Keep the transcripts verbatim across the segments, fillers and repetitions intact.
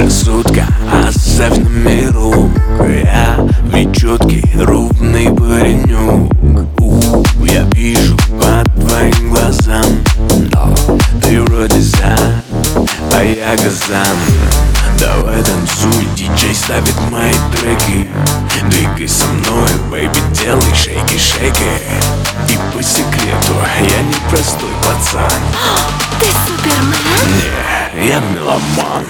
красотка, оставь на миру. Я ведь четкий, ровный паренек. У, я вижу по твоим глазам, но ты вроде за, а я газан. Давай танцуй, диджей ставит мои треки. Двигай со мной, бэйби, делай шейки-шейки. И по секрету, я не простой пацан. Ты супермен? Не, я меломан.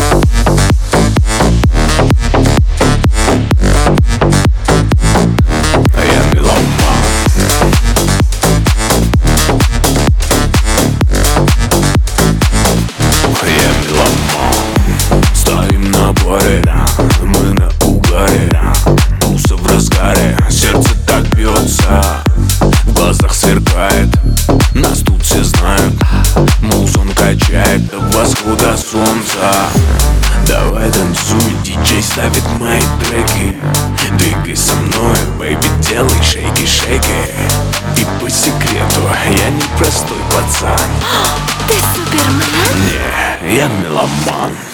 Мы на угаре, пульса в разгаре, сердце так бьется, в глазах сверкает. Нас тут все знают, музон качает до восхода солнца. Давай танцуй, диджей ставит мои треки. Двигай со мной, бэйби, делай шейки-шейки. И по секрету, я не простой пацан. Ты супермен? Не, я меломан.